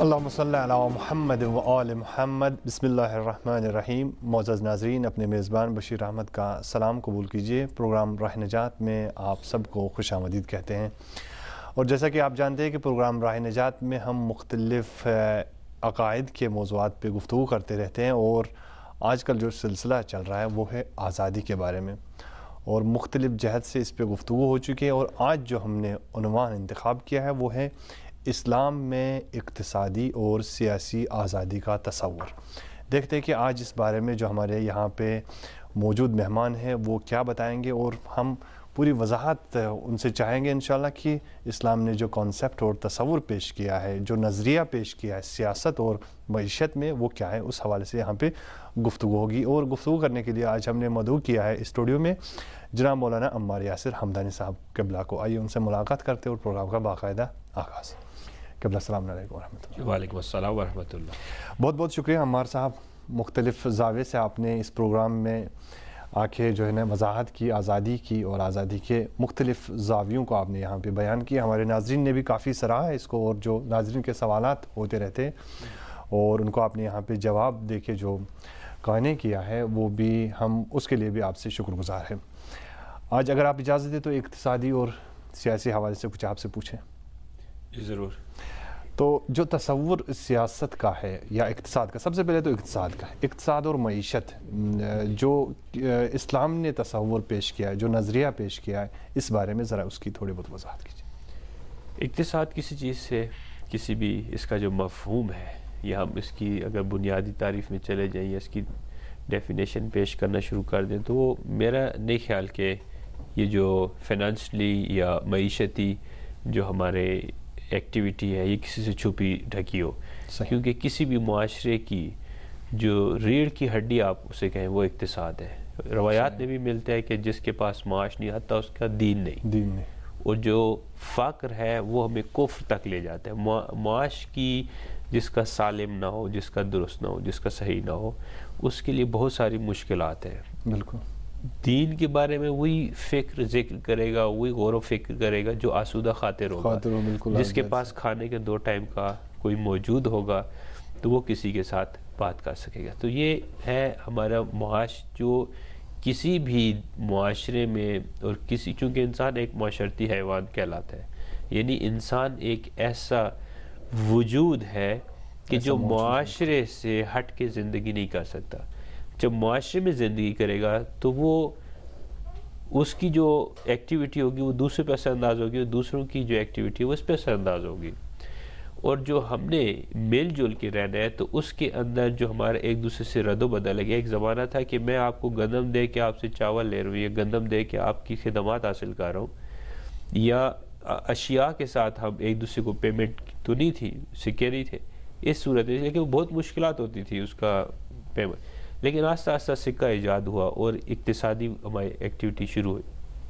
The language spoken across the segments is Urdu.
اللہم صلی علی محمد و آل محمد. بسم اللہ الرحمن الرحیم. معزز ناظرین، اپنے میزبان بشیر احمد کا سلام قبول کیجیے. پروگرام راہ نجات میں آپ سب کو خوش آمدید کہتے ہیں. اور جیسا کہ آپ جانتے ہیں کہ پروگرام راہ نجات میں ہم مختلف عقائد کے موضوعات پہ گفتگو کرتے رہتے ہیں، اور آج کل جو سلسلہ چل رہا ہے وہ ہے آزادی کے بارے میں، اور مختلف جہت سے اس پہ گفتگو ہو چکی ہے. اور آج جو ہم نے عنوان انتخاب کیا ہے وہ ہے اسلام میں اقتصادی اور سیاسی آزادی کا تصور. دیکھتے ہیں کہ آج اس بارے میں جو ہمارے یہاں پہ موجود مہمان ہیں وہ کیا بتائیں گے، اور ہم پوری وضاحت ان سے چاہیں گے انشاءاللہ کہ اسلام نے جو کانسیپٹ اور تصور پیش کیا ہے، جو نظریہ پیش کیا ہے سیاست اور معیشت میں، وہ کیا ہے. اس حوالے سے یہاں پہ گفتگو ہوگی. اور گفتگو کرنے کے لیے آج ہم نے مدعو کیا ہے اسٹوڈیو میں جناب مولانا عمار یاسر حمدانی صاحب قبلہ کو. آئیے ان سے ملاقات کرتے اور پروگرام کا باقاعدہ آغاز. قبلہ السلام علیکم ورحمۃ اللہ. وعلیکم السلام ورحمۃ اللہ. بہت بہت شکریہ عمار صاحب. مختلف زاویے سے آپ نے اس پروگرام میں آ کے جو ہے نا وضاحت کی آزادی کی، اور آزادی کے مختلف زاویوں کو آپ نے یہاں پہ بیان کیا. ہمارے ناظرین نے بھی کافی سراہا ہے اس کو، اور جو ناظرین کے سوالات ہوتے رہتے اور ان کو آپ نے یہاں پہ جواب دے کے جو قائع کیا ہے وہ بھی ہم اس کے لیے بھی آپ سے شکر گزار ہیں. آج اگر آپ اجازت دیں تو اقتصادی اور سیاسی حوالے سے کچھ آپ سے پوچھیں. جی ضرور. تو جو تصور سیاست کا ہے یا اقتصاد کا، سب سے پہلے تو اقتصاد کا ہے. اقتصاد اور معیشت جو اسلام نے تصور پیش کیا ہے، جو نظریہ پیش کیا ہے، اس بارے میں ذرا اس کی تھوڑی بہت وضاحت کیجیے. اقتصاد کسی چیز سے، کسی بھی اس کا جو مفہوم ہے، یا ہم اس کی اگر بنیادی تعریف میں چلے جائیں یا اس کی ڈیفینیشن پیش کرنا شروع کر دیں، تو وہ میرا نہیں خیال کہ یہ جو فائنانشلی یا معیشتی جو ہمارے ایکٹیویٹی ہے یہ کسی سے چھپی ڈھکی ہو. کیونکہ کسی بھی معاشرے کی جو ریڑھ کی ہڈی آپ اسے کہیں وہ اقتصاد ہے. روایات میں بھی ملتا ہے کہ جس کے پاس معاش نہیں آتا اس کا دین نہیں. اور جو فقر ہے وہ ہمیں کفر تک لے جاتا ہے. معاش کی جس کا سالم نہ ہو، جس کا درست نہ ہو، جس کا صحیح نہ ہو، اس کے لیے بہت ساری مشکلات ہیں. بالکل. دین کے بارے میں وہی فکر ذکر کرے گا، وہی غور و فکر کرے گا جو آسودہ خاطر ہوگا. جس کے پاس کھانے کے 2 ٹائم کا کوئی موجود ہوگا تو وہ کسی کے ساتھ بات کر سکے گا. تو یہ ہے ہمارا معاش، جو کسی بھی معاشرے میں، اور چونکہ انسان ایک معاشرتی حیوان کہلاتا ہے، یعنی انسان ایک ایسا وجود ہے کہ جو معاشرے سے ہٹ کے زندگی نہیں کر سکتا. جب معاشرے میں زندگی کرے گا تو وہ اس کی جو ایکٹیویٹی ہوگی وہ دوسرے پہ اثر انداز ہوگی، اور دوسروں کی جو ایکٹیویٹی ہے وہ اس پہ اثر انداز ہوگی. اور جو ہم نے مل جل کے رہنا ہے تو اس کے اندر جو ہمارا ایک دوسرے سے رد و بدل ہے. ایک زمانہ تھا کہ میں آپ کو گندم دے کے آپ سے چاول لے رہا ہوں، یا گندم دے کے آپ کی خدمات حاصل کر رہا ہوں، یا اشیاء کے ساتھ ہم ایک دوسرے کو پیمنٹ تو نہیں تھی، سکے نہیں تھے اس صورت میں، لیکن بہت مشکلات ہوتی تھی اس کا پیمنٹ. لیکن آہستہ آہستہ سکہ ایجاد ہوا اور اقتصادی ہماری ایکٹیویٹی شروع ہوئی.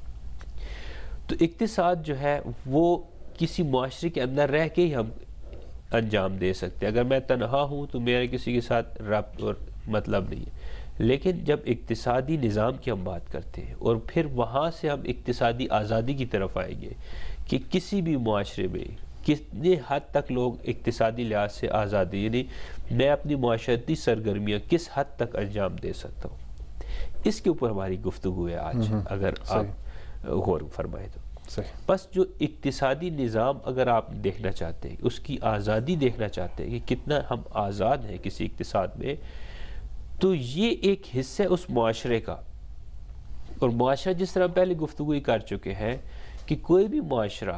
تو اقتصاد جو ہے وہ کسی معاشرے کے اندر رہ کے ہی ہم انجام دے سکتے ہیں. اگر میں تنہا ہوں تو میرے کسی کے ساتھ ربط اور مطلب نہیں ہے. لیکن جب اقتصادی نظام کی ہم بات کرتے ہیں اور پھر وہاں سے ہم اقتصادی آزادی کی طرف آئیں گے کہ کسی بھی معاشرے میں کتنے حد تک لوگ اقتصادی لحاظ سے آزادی، یعنی میں اپنی معاشرتی سرگرمیاں کس حد تک انجام دے سکتا ہوں، اس کے اوپر ہماری گفتگو ہے آج، اگر آپ غور فرمائیں تو. بس جو اقتصادی نظام اگر آپ دیکھنا چاہتے ہیں، اس کی آزادی دیکھنا چاہتے ہیں کہ کتنا ہم آزاد ہیں کسی اقتصاد میں، تو یہ ایک حصہ ہے اس معاشرے کا. اور معاشرہ جس طرح پہلے گفتگو ہی کر چکے ہیں کہ کوئی بھی معاشرہ،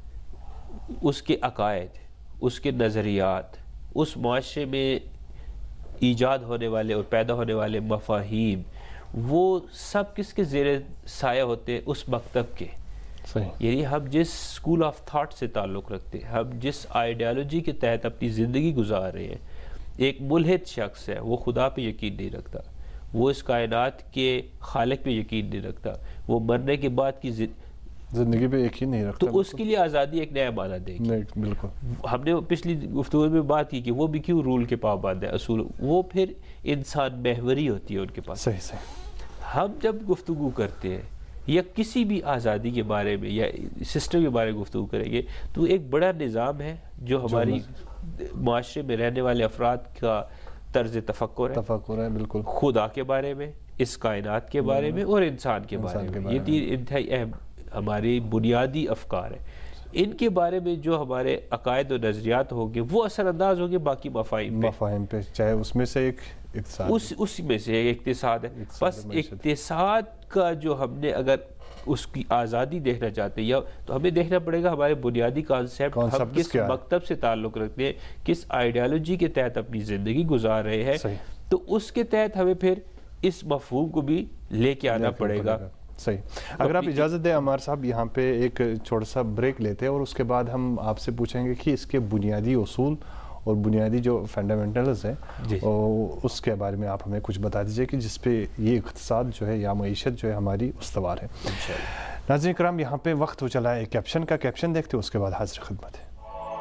اس کے عقائد، اس کے نظریات، اس معاشرے میں ایجاد ہونے والے اور پیدا ہونے والے مفاہیم، وہ سب کس کے زیر سایہ ہوتے ہیں؟ اس مکتب کے. یعنی ہم جس اسکول آف تھاٹ سے تعلق رکھتے ہیں، ہم جس آئیڈیالوجی کے تحت اپنی زندگی گزار رہے ہیں. ایک ملحد شخص ہے، وہ خدا پہ یقین نہیں رکھتا، وہ اس کائنات کے خالق پہ یقین نہیں رکھتا، وہ مرنے کے بعد کی زندگی پہ یقین نہیں رکھتا، تو اس کے لیے آزادی ایک نیا معنی دے گی. بالکل. ہم نے پچھلی گفتگو میں بات کی کہ وہ بھی کیوں رول کے پابند ہے، اصول، وہ پھر انسان محوری ہوتی ہے ان کے پاس. صحیح. ہم جب گفتگو کرتے ہیں یا کسی بھی آزادی کے بارے میں یا سسٹم کے بارے میں گفتگو کریں گے تو ایک بڑا نظام ہے جو ہماری معاشرے میں رہنے والے افراد کا طرز تفکر ہے بالکل، خدا کے بارے میں، اس کائنات کے بارے میں اور انسان کے بارے میں. یہ تین انتہائی اہم ہماری بنیادی افکار ہیں. ان کے بارے میں جو ہمارے عقائد و نظریات ہوں گے وہ اثر انداز ہوں گے باقی مفاہیم پہ، چاہے اس میں سے ایک اقتصاد، اس میں سے ایک اقتصاد ہے. بس اقتصاد کا جو ہم نے اگر اس کی آزادی دیکھنا چاہتے ہیں تو ہمیں دیکھنا پڑے گا ہمارے بنیادی کانسیپٹ ہم کس مکتب سے تعلق رکھتے ہیں، کس آئیڈیالوجی کے تحت اپنی زندگی گزار رہے ہیں. تو اس کے تحت ہمیں پھر اس مفہوم کو بھی لے کے آنا پڑے گا. صحیح. اگر آپ اجازت دیں عمار صاحب، یہاں پہ ایک چھوٹا سا بریک لیتے ہیں اور اس کے بعد ہم آپ سے پوچھیں گے کہ اس کے بنیادی اصول اور بنیادی جو فنڈامنٹلز ہیں اس کے بارے میں آپ ہمیں کچھ بتا دیجئے کہ جس پہ یہ اقتصاد جو ہے یا معیشت جو ہے ہماری استوار ہے. ناظرین کرام، یہاں پہ وقت ہو چلا ہے کیپشن کا. کیپشن دیکھتے اس کے بعد حاضر خدمت ہے.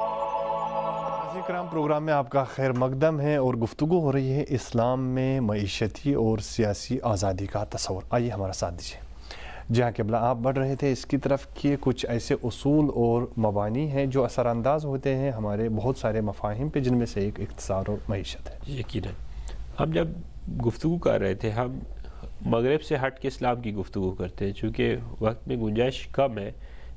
ناظرین کرام، پروگرام میں آپ کا خیر مقدم ہے اور گفتگو ہو رہی ہے اسلام میں معیشتی اور سیاسی آزادی کا تصور. آئیے ہمارا ساتھ دیجیے. جی ہاں قبلہ، آپ بڑھ رہے تھے اس کی طرف کہ کچھ ایسے اصول اور مبانی ہیں جو اثر انداز ہوتے ہیں ہمارے بہت سارے مفاہیم پہ، جن میں سے ایک اقتصاد اور معیشت ہے. یقیناً ہم جب گفتگو کر رہے تھے ہم مغرب سے ہٹ کے اسلام کی گفتگو کرتے ہیں. چونکہ وقت میں گنجائش کم ہے،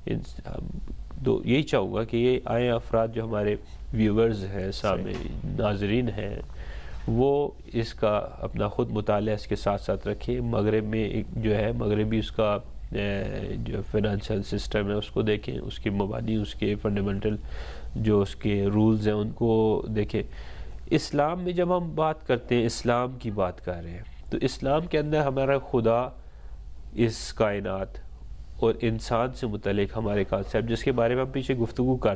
تو یہی چاہوں گا کہ یہ آئے افراد جو ہمارے ویورز ہیں، سامنے ناظرین ہیں، وہ اس کا اپنا خود مطالعہ اس کے ساتھ ساتھ رکھیں. مغرب میں جو ہے مغربی اس کا جو فائنانشل سسٹم ہے اس کو دیکھیں، اس کے مبانی، اس کے فنڈامنٹل جو اس کے رولز ہیں ان کو دیکھیں. اسلام میں جب ہم بات کرتے ہیں، اسلام کی بات کر رہے ہیں، تو اسلام کے اندر ہمارا خدا، اس کائنات اور انسان سے متعلق ہمارے کانسیپٹ جس کے بارے میں ہم پیچھے گفتگو کر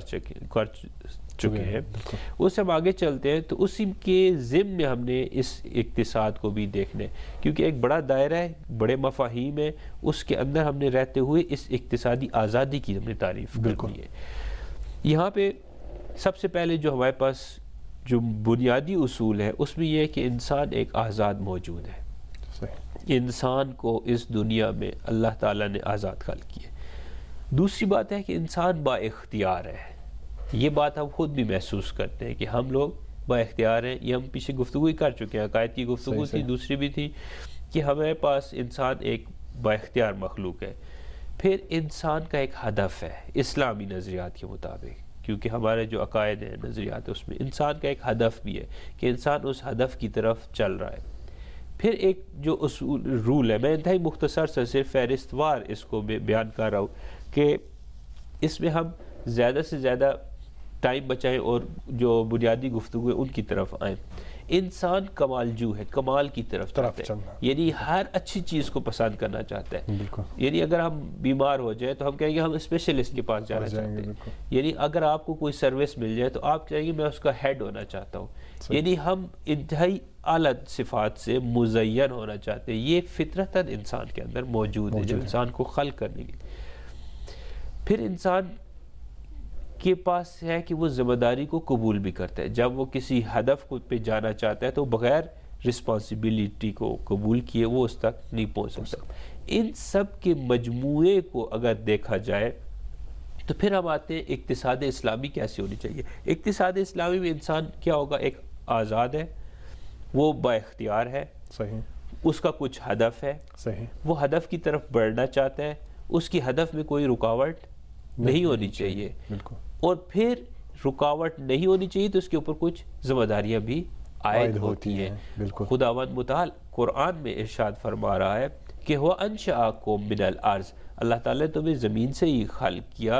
چکے ہیں، اس سے ہم آگے چلتے ہیں. تو اسی کے ضمن میں ہم نے اس اقتصاد کو بھی دیکھنا ہے، کیونکہ ایک بڑا دائرہ ہے، بڑے مفاہیم ہے، اس کے اندر ہم نے رہتے ہوئے اس اقتصادی آزادی کی ہم نے تعریف کرنی ہے. یہاں پہ سب سے پہلے جو ہمارے پاس جو بنیادی اصول ہے اس میں یہ ہے کہ انسان ایک آزاد موجود ہے. انسان کو اس دنیا میں اللہ تعالیٰ نے آزاد خلق کیا. دوسری بات ہے کہ انسان با اختیار ہے. یہ بات ہم خود بھی محسوس کرتے ہیں کہ ہم لوگ با اختیار ہیں. یہ ہم پیچھے گفتگو ہی کر چکے ہیں، عقائد کی گفتگو تھی، دوسری بھی تھی کہ ہمارے پاس انسان ایک با اختیار مخلوق ہے. پھر انسان کا ایک ہدف ہے اسلامی نظریات کے مطابق، کیونکہ ہمارے جو عقائد ہیں، نظریات، اس میں انسان کا ایک ہدف بھی ہے کہ انسان اس ہدف کی طرف چل رہا ہے. پھر ایک جو اصول رول ہے، میں انتہائی مختصر سے صرف فہرست وار اس کو بیان کر رہا ہوں کہ اس میں ہم زیادہ سے زیادہ ٹائم بچائیں اور جو بنیادی گفتگو ہے ان کی طرف آئیں. انسان کمال جو ہے، کمال کی طرف چاہتا ہے، یعنی ہر اچھی چیز کو پسند کرنا چاہتا ہے. یعنی اگر ہم بیمار ہو جائیں تو ہم کہیں گے ہم اسپیشلسٹ کے پاس جانا چاہتے ہیں. یعنی اگر آپ کو کوئی سروس مل جائے تو آپ کہیں گے میں اس کا ہیڈ ہونا چاہتا ہوں. یعنی ہم انتہائی اعلیٰ صفات سے مزین ہونا چاہتے ہیں. یہ فطرتاً انسان کے اندر موجود ہے جو انسان کو خلق کرنے کی. پھر انسان کے پاس ہے کہ وہ ذمہ داری کو قبول بھی کرتا ہے. جب وہ کسی ہدف کو پہ جانا چاہتا ہے تو بغیر رسپانسبلٹی کو قبول کیے وہ اس تک نہیں پہنچ سکتا. ان سب کے مجموعے کو اگر دیکھا جائے تو پھر ہم آتے ہیں اقتصاد اسلامی کیسے ہونی چاہیے. اقتصاد اسلامی میں انسان کیا ہوگا؟ ایک آزاد ہے، وہ با اختیار ہے، اس کا کچھ ہدف ہے، وہ ہدف کی طرف بڑھنا چاہتا ہے، اس کی ہدف میں کوئی رکاوٹ نہیں ہونی چاہیے. اور پھر رکاوٹ نہیں ہونی چاہیے تو اس کے اوپر کچھ ذمہ داریاں بھی عائد ہوتی ہیں. خداوند متعال قرآن میں ارشاد فرما رہا ہے کہ هو انشأکم من الارض، اللہ تعالیٰ نے تمہیں زمین سے ہی خلق کیا،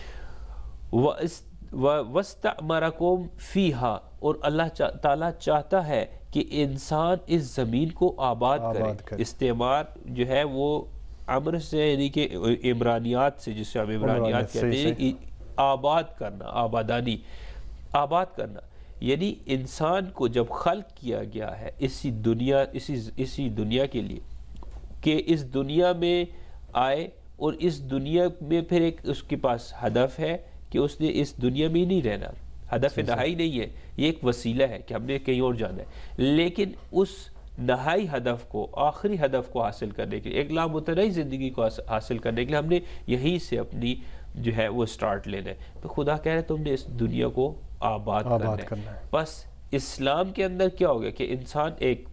واستعمرکم فیہا، اور اللہ تعالیٰ چاہتا ہے کہ انسان اس زمین کو آباد کرے. استعمار جو ہے وہ عمر سے یعنی کہ عمرانیات سے، جس سے ہم عمرانیات کہتے ہیں، آباد کرنا، آبادانی، آباد کرنا. یعنی انسان کو جب خلق کیا گیا ہے اسی دنیا کے لیے کہ اس دنیا میں آئے، اور اس دنیا میں پھر ایک اس کے پاس ہدف ہے کہ اس نے اس دنیا میں ہی نہیں رہنا. ہدف نہائی نہیں ہے، یہ ایک وسیلہ ہے کہ ہم نے کہیں اور جانا ہے. لیکن اس نہائی ہدف کو، آخری ہدف کو حاصل کرنے کے لیے، ایک لامتناہی زندگی کو حاصل کرنے کے لیے ہم نے یہیں سے اپنی جو ہے وہ سٹارٹ لینا ہے. تو خدا کہہ رہے تم نے اس دنیا کو آباد کرنا ہے. بس اسلام کے اندر کیا ہو گیا کہ انسان ایک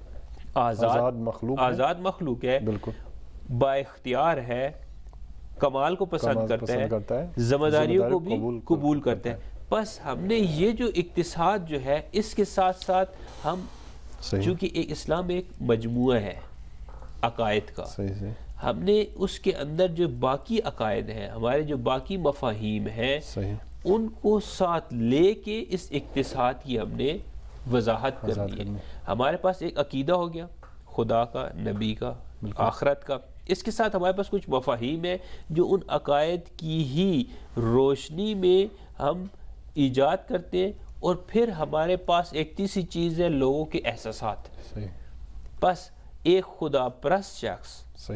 آزاد مخلوق ہے, بالکل با اختیار ہے, کمال کو پسند کرتا ہے, ذمہ داریوں کو بھی قبول کرتا ہے. بس ہم نے یہ جو اقتصاد جو ہے اس کے ساتھ ساتھ ہم چونکہ ایک اسلام ایک مجموعہ ہے عقائد کا, ہم نے اس کے اندر جو باقی عقائد ہیں, ہمارے جو باقی مفاہیم ہیں, ان کو ساتھ لے کے اس اقتصاد کی ہم نے وضاحت کرنی ہے. ہمارے پاس ایک عقیدہ ہو گیا خدا کا, نبی کا, آخرت کا. اس کے ساتھ ہمارے پاس کچھ مفاہیم ہیں جو ان عقائد کی ہی روشنی میں ہم ایجاد کرتے ہیں, اور پھر ہمارے پاس ایک تیسری چیز ہے لوگوں کے احساسات. بس ایک خدا پرست شخص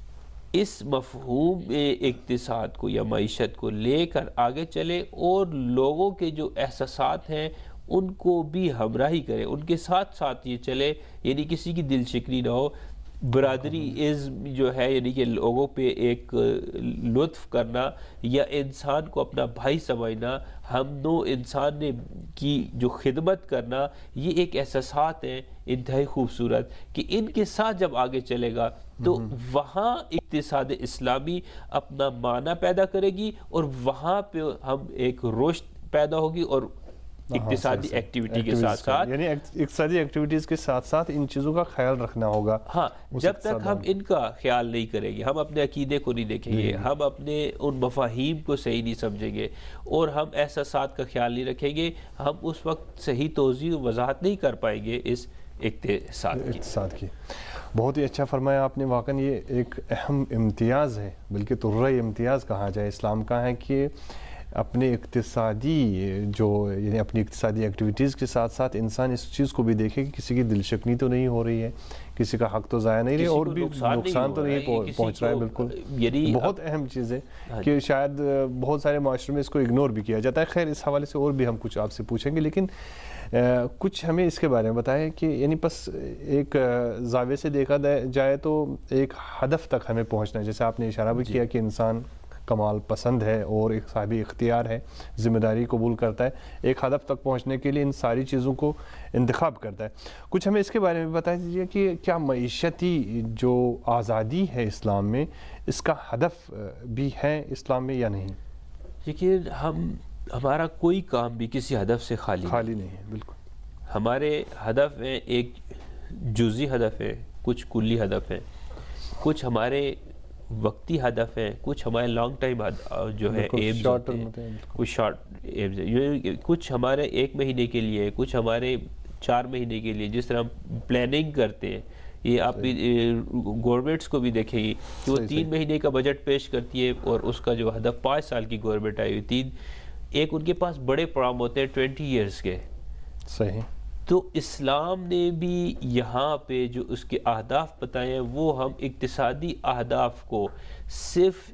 اس مفہوم اقتصاد کو یا معیشت کو لے کر آگے چلے اور لوگوں کے جو احساسات ہیں ان کو بھی ہمراہی کرے, ان کے ساتھ ساتھ یہ چلے, یعنی کسی کی دل شکنی نہ ہو. برادری ازم جو ہے یعنی کہ لوگوں پہ ایک لطف کرنا یا انسان کو اپنا بھائی سمجھنا, ہم نو انسان نے کی جو خدمت کرنا, یہ ایک احساسات ہیں انتہائی خوبصورت کہ ان کے ساتھ جب آگے چلے گا تو وہاں اقتصاد اسلامی اپنا معنی پیدا کرے گی, اور وہاں پہ ہم ایک رشد پیدا ہوگی, اور اقتصادی ایکٹیویٹی کے ساتھ ساتھ یعنی اقتصادی ایکٹیویٹیز کے ساتھ ساتھ ان چیزوں کا خیال رکھنا ہوگا. ہاں, جب تک ہم ان کا خیال نہیں کریں گے, ہم اپنے عقیدے کو نہیں دیکھیں گے, ہم اپنے ان مفاہیم کو صحیح نہیں سمجھیں گے, اور ہم احساسات کا خیال نہیں رکھیں گے, ہم اس وقت صحیح توضیح و وضاحت نہیں کر پائیں گے اس اقتصاد کی. بہت ہی اچھا فرمایا آپ نے. واقعاً یہ ایک اہم امتیاز ہے, بلکہ طرۂ امتیاز کہا جائے اسلام کا ہے کہ اپنے اقتصادی یعنی اپنی اقتصادی ایکٹیویٹیز کے ساتھ ساتھ انسان اس چیز کو بھی دیکھے کہ کسی کی دل شکنی تو نہیں ہو رہی ہے, کسی کا حق تو ضائع نہیں رہی, اور بھی نقصان تو نہیں پہنچ رہا ہے. بالکل بہت اہم چیز ہے کہ شاید بہت سارے معاشرے میں اس کو اگنور بھی کیا جاتا ہے. خیر, اس حوالے سے اور بھی ہم کچھ آپ سے پوچھیں گے, لیکن کچھ ہمیں اس کے بارے میں بتائیں کہ یعنی بس ایک زاویے سے دیکھا جائے تو ایک ہدف تک ہمیں پہنچنا ہے. جیسے آپ نے اشارہ بھی کیا کہ انسان کمال پسند ہے اور ایک صاحب اختیار ہے, ذمہ داری قبول کرتا ہے, ایک ہدف تک پہنچنے کے لیے ان ساری چیزوں کو انتخاب کرتا ہے. کچھ ہمیں اس کے بارے میں بتا دیجیے کہ کیا معیشتی جو آزادی ہے اسلام میں, اس کا ہدف بھی ہے اسلام میں یا نہیں؟ لیکن ہمارا کوئی کام بھی کسی ہدف سے خالی نہیں ہے. بالکل ہمارے ہدف ہیں, ایک جزئی ہدف ہے, کچھ کلی ہدف ہے, کچھ ہمارے وقتی ہدف ہے, کچھ ہمارے لانگ ٹائم جو ہے ایمز ہوتے ہیں, کچھ شارٹ ایمز ہیں, کچھ ہمارے 1 مہینے کے لیے, کچھ ہمارے 4 مہینے کے لیے. جس طرح ہم پلاننگ کرتے ہیں, یہ آپ بھی گورنمنٹس کو بھی دیکھیں گی کہ وہ 3 مہینے کا بجٹ پیش کرتی ہے, اور اس کا جو ہدف 5 سال کی گورنمنٹ آئی ہوئی, ایک ان کے پاس بڑے پروگرام ہوتے ہیں 20 ایئرس کے. صحیح. تو اسلام نے بھی یہاں پہ جو اس کے اہداف بتائے ہیں, وہ ہم اقتصادی اہداف کو صرف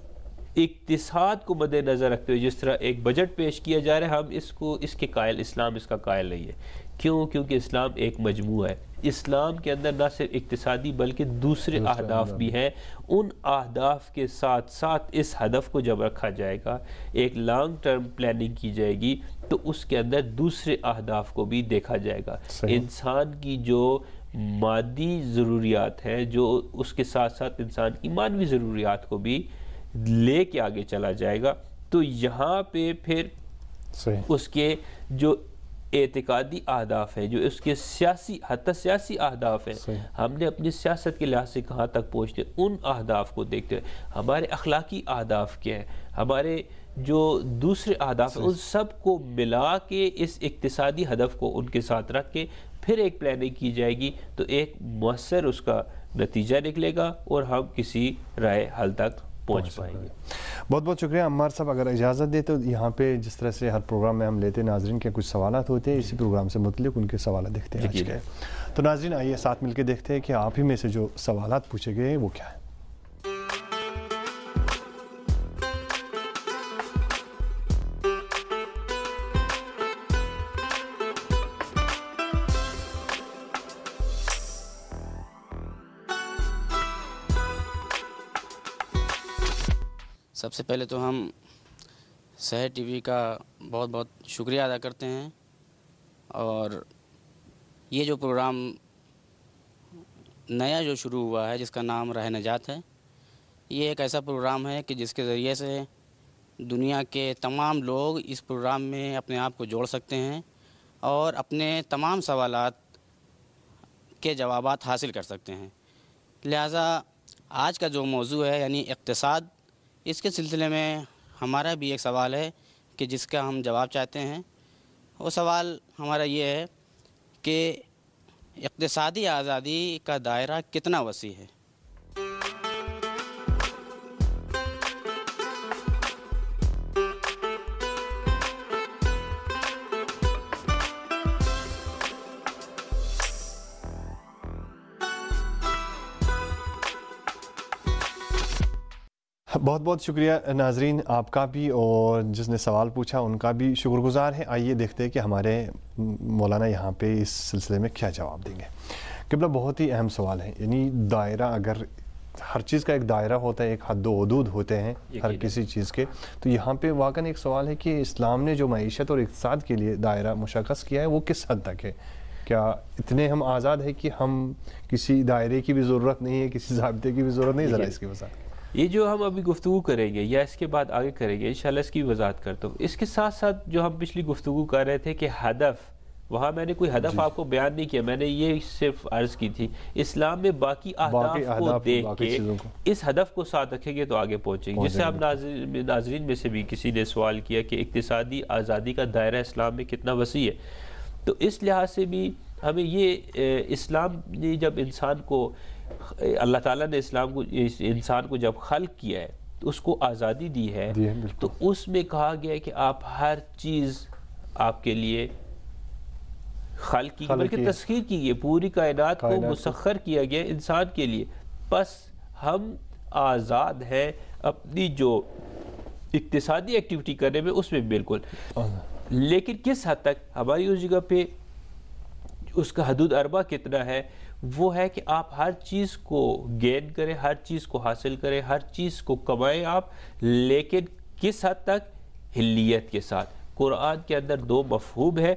اقتصاد کو مد نظر رکھتے ہوئے جس طرح ایک بجٹ پیش کیا جا رہا ہے, ہم اس کے قائل, اسلام اس کا قائل نہیں ہے. کیوں؟ کیونکہ اسلام ایک مجموعہ ہے. اسلام کے اندر نہ صرف اقتصادی بلکہ دوسرے اہداف بھی ہیں. ان اہداف کے ساتھ ساتھ اس ہدف کو جب رکھا جائے گا, ایک لانگ ٹرم پلاننگ کی جائے گی, تو اس کے اندر دوسرے اہداف کو بھی دیکھا جائے گا. انسان کی جو مادی ضروریات ہیں, جو اس کے ساتھ ساتھ انسان کی معنوی ضروریات کو بھی لے کے آگے چلا جائے گا. تو یہاں پہ پھر اس کے جو اعتقادی اہداف ہیں, جو اس کے حتی سیاسی اہداف ہیں, ہم نے اپنی سیاست کے لحاظ سے کہاں تک پہنچتے, ان اہداف کو دیکھتے ہوئے ہمارے اخلاقی اہداف کیا ہیں, ہمارے جو دوسرے اہداف ہیں, ان سب کو ملا کے اس اقتصادی ہدف کو ان کے ساتھ رکھ کے پھر ایک پلاننگ کی جائے گی, تو ایک مؤثر اس کا نتیجہ نکلے گا, اور ہم کسی رائے حل تک پہنچ پائیں گے. بہت بہت شکریہ عمار صاحب. اگر اجازت دے تو یہاں پہ جس طرح سے ہر پروگرام میں ہم لیتے ناظرین کے کچھ سوالات ہوتے ہیں, اسی پروگرام سے متعلق ان کے سوالات دیکھتے ہیں. تو ناظرین آئیے ساتھ مل کے دیکھتے ہیں کہ آپ ہی میں سے جو سوالات پوچھے گئے وہ کیا ہیں. سب سے پہلے تو ہم سحر ٹی وی کا بہت بہت شکریہ ادا کرتے ہیں. اور یہ جو پروگرام نیا جو شروع ہوا ہے جس کا نام راہ نجات ہے، یہ ایک ایسا پروگرام ہے کہ جس کے ذریعے سے دنیا کے تمام لوگ اس پروگرام میں اپنے آپ کو جوڑ سکتے ہیں اور اپنے تمام سوالات کے جوابات حاصل کر سکتے ہیں. لہٰذا آج کا جو موضوع ہے یعنی اقتصاد، اس کے سلسلے میں ہمارا بھی ایک سوال ہے کہ جس کا ہم جواب چاہتے ہیں. وہ سوال ہمارا یہ ہے کہ اقتصادی آزادی کا دائرہ کتنا وسیع ہے؟ بہت بہت شکریہ ناظرین آپ کا بھی، اور جس نے سوال پوچھا ان کا بھی شکر گزار ہے. آئیے دیکھتے ہیں کہ ہمارے مولانا یہاں پہ اس سلسلے میں کیا جواب دیں گے. قبلہ بہت ہی اہم سوال ہے، یعنی دائرہ، اگر ہر چیز کا ایک دائرہ ہوتا ہے، ایک حد و حدود ہوتے ہیں ہر کسی چیز کے، تو یہاں پہ واقعاً ایک سوال ہے کہ اسلام نے جو معیشت اور اقتصاد کے لیے دائرہ مشخص کیا ہے وہ کس حد تک ہے؟ کیا اتنے ہم آزاد ہیں کہ ہم کسی دائرے کی بھی ضرورت نہیں ہے، کسی ضابطے کی بھی ضرورت نہیں؟ ذرا اس کی وضاحت. یہ جو ہم ابھی گفتگو کریں گے یا اس کے بعد آگے کریں گے انشاءاللہ اس کی وضاحت کرتا ہوں. اس کے ساتھ ساتھ جو ہم پچھلی گفتگو کر رہے تھے کہ ہدف، وہاں میں نے کوئی ہدف آپ کو بیان نہیں کیا، میں نے یہ صرف عرض کی تھی اسلام میں باقی اہداف کو دیکھ کے اس ہدف کو ساتھ رکھیں گے تو آگے پہنچیں گے. جس سے ہم ناظرین میں سے بھی کسی نے سوال کیا کہ اقتصادی آزادی کا دائرہ اسلام میں کتنا وسیع ہے، تو اس لحاظ سے بھی ہمیں یہ اسلام نے جب انسان کو، اللہ تعالیٰ نے انسان کو جب خلق کیا ہے تو اس کو آزادی دی ہے، تو اس میں کہا گیا ہے کہ آپ ہر چیز آپ کے لیے خلق کی، بلکہ تسخیر کی گئی، پوری کائنات کو مسخر کیا گیا انسان کے لیے. بس ہم آزاد ہیں اپنی جو اقتصادی ایکٹیویٹی کرنے میں، اس میں بالکل، لیکن کس حد تک ہماری اس جگہ پہ اس کا حدود اربع کتنا ہے، وہ ہے کہ آپ ہر چیز کو گین کریں، ہر چیز کو حاصل کریں، ہر چیز کو کمائیں آپ، لیکن کس حد تک؟ حلیت کے ساتھ. قرآن کے اندر دو مفہوم ہے،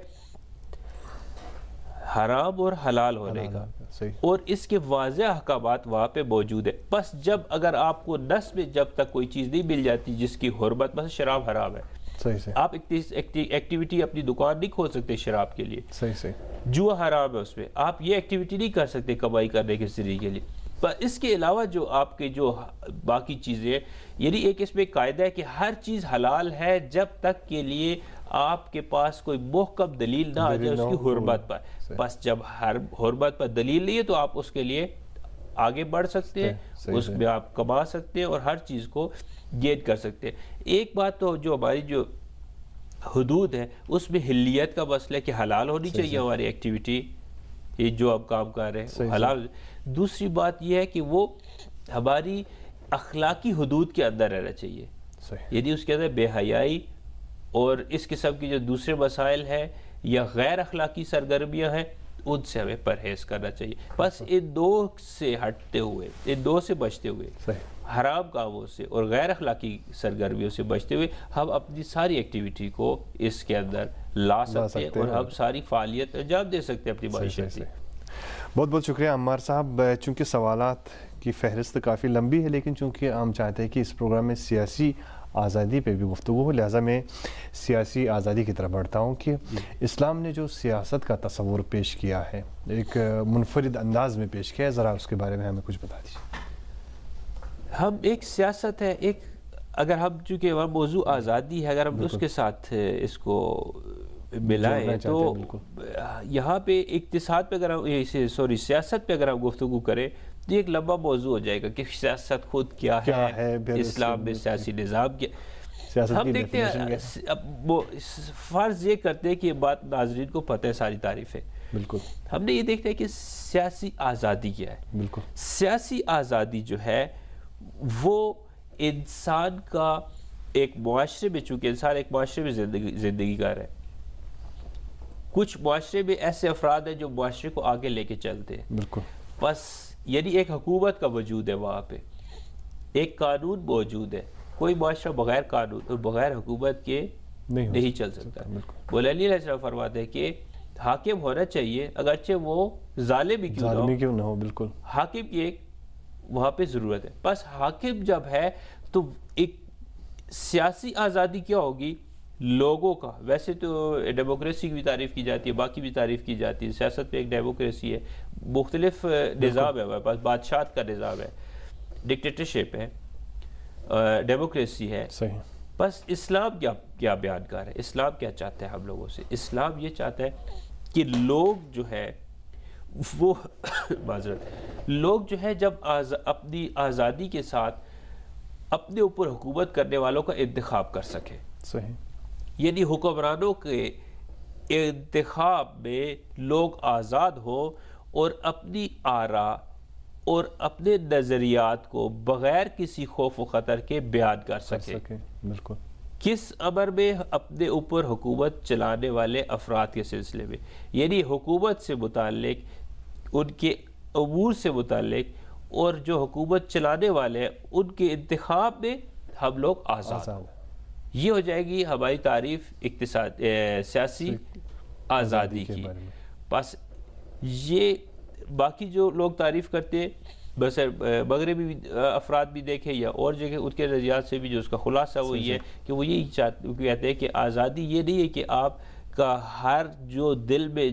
حرام اور حلال ہونے کا، اور اس کے واضح احکامات وہاں پہ موجود ہے. بس جب اگر آپ کو نص میں جب تک کوئی چیز نہیں مل جاتی جس کی حرمت، مثلا شراب حرام ہے، آپ ایکٹیویٹی اپنی دکان نہیں کھول سکتے شراب کے لیے، جوا حرام ہے، اس میں آپ یہ ایکٹیویٹی نہیں کر سکتے کمائی کرنے کے ذریعے کے لیے. پر اس کے علاوہ جو آپ کے جو باقی چیزیں، یعنی ایک اس میں قاعدہ ہے کہ ہر چیز حلال ہے جب تک کے لیے آپ کے پاس کوئی محکم دلیل نہ آ جائے اس کی حرمت پر. بس جب حرمت پر دلیل نہیں ہے تو آپ اس کے لیے آگے بڑھ سکتے ہیں، اس میں آپ کما سکتے ہیں اور ہر چیز کو گین کر سکتے ہیں. ایک بات تو جو ہماری جو حدود ہے اس میں حلیت کا مسئلہ ہے کہ حلال ہونی چاہیے ہماری ایکٹیویٹی، یہ جو ہم کام کر رہے ہیں حلال. دوسری بات یہ ہے کہ وہ ہماری اخلاقی حدود کے اندر رہنا چاہیے، یعنی اس کے اندر بے حیائی اور اس قسم کی جو دوسرے مسائل ہیں یا غیر اخلاقی سرگرمیاں ہیں ان سے ہمیں پرہیز کرنا چاہیے. بس ان دو سے ہٹتے ہوئے، ان دو سے بچتے ہوئے، حرام کاموں سے اور غیر اخلاقی سرگرمیوں سے بچتے ہوئے ہم اپنی ساری ایکٹیویٹی کو اس کے اندر لا سکتے ہیں اور ہم ساری فعالیت انجام دے سکتے ہیں اپنی معیشت سے. بہت بہت شکریہ عمار صاحب. چونکہ سوالات کی فہرست کافی لمبی ہے، لیکن چونکہ ہم چاہتے ہیں کہ اس پروگرام میں سیاسی آزادی پہ بھی گفتگو ہو، لہٰذا میں سیاسی آزادی کی طرف بڑھتا ہوں کہ اسلام نے جو سیاست کا تصور پیش کیا ہے، ایک منفرد انداز میں پیش کیا ہے، ذرا اس کے بارے میں ہمیں کچھ بتا دیجیے. ہم ایک سیاست ہے، ایک اگر ہم چونکہ ہمارا موضوع آزادی ہے، اگر ہم اس کے ساتھ اس کو ملائیں تو یہاں پہ اقتصاد پہ اگر ہم سیاست پہ اگر ہم گفتگو کریں تو ایک لمبا موضوع ہو جائے گا کہ سیاست خود کیا ہے، اسلام میں سیاسی نظام کیا. ہم دیکھتے ہیں، فرض یہ کرتے ہیں کہ یہ بات ناظرین کو پتہ ہے، ساری تعریف ہے، بالکل. ہم نے یہ دیکھتے ہیں کہ سیاسی آزادی کیا ہے. بالکل. سیاسی آزادی جو ہے وہ انسان کا ایک معاشرے میں، چونکہ انسان ایک معاشرے میں زندگی کر رہا ہے، کچھ معاشرے میں ایسے افراد ہیں جو معاشرے کو آگے لے کے چلتے ہیں. بالکل. بس یعنی ایک حکومت کا وجود ہے، وہاں پہ ایک قانون موجود ہے. کوئی معاشرہ بغیر قانون اور بغیر حکومت کے نہیں چل سکتا. مولا علی علیہ السلام فرماتے ہیں کہ حاکم ہونا چاہیے اگرچہ وہ ظالم ہی کیوں نہ ہو. بالکل حاکم کی ایک وہاں پہ ضرورت ہے. بس حاکم جب ہے تو ایک سیاسی آزادی کیا ہوگی لوگوں کا. ویسے تو ڈیموکریسی کی بھی تعریف کی جاتی ہے, باقی بھی تعریف کی جاتی ہے. سیاست پہ ایک ڈیموکریسی ہے, مختلف نظام ہے ہمارے پاس, بادشاہت کا نظام ہے, ڈکٹیٹرشپ ہے, ڈیموکریسی ہے. صحیح. بس اسلام کیا بیان کر رہا ہے, اسلام کیا چاہتا ہے ہم لوگوں سے؟ اسلام یہ چاہتا ہے کہ لوگ جو ہے وہ معذرت لوگ جو ہے جب اپنی آزادی کے ساتھ اپنے اوپر حکومت کرنے والوں کا انتخاب کر سکے. صحیح. یعنی حکمرانوں کے انتخاب میں لوگ آزاد ہو اور اپنی آراء اور اپنے نظریات کو بغیر کسی خوف و خطر کے بیان کر سکے. بالکل. کس امر میں؟ اپنے اوپر حکومت چلانے والے افراد کے سلسلے میں. یعنی حکومت سے متعلق, ان کے امور سے متعلق, اور جو حکومت چلانے والے ہیں ان کے انتخاب میں ہم لوگ آزاد ہوں. یہ ہو جائے گی ہماری تعریف سیاسی آزادی کی. بس یہ باقی جو لوگ تعریف کرتے ہیں, بس مغربی افراد بھی دیکھیں یا اور جگہ, ان کے نظریات سے بھی جو اس کا خلاصہ وہ یہ ہے کہ وہ یہی کہتے ہیں کہ آزادی یہ نہیں ہے کہ آپ کا ہر جو دل میں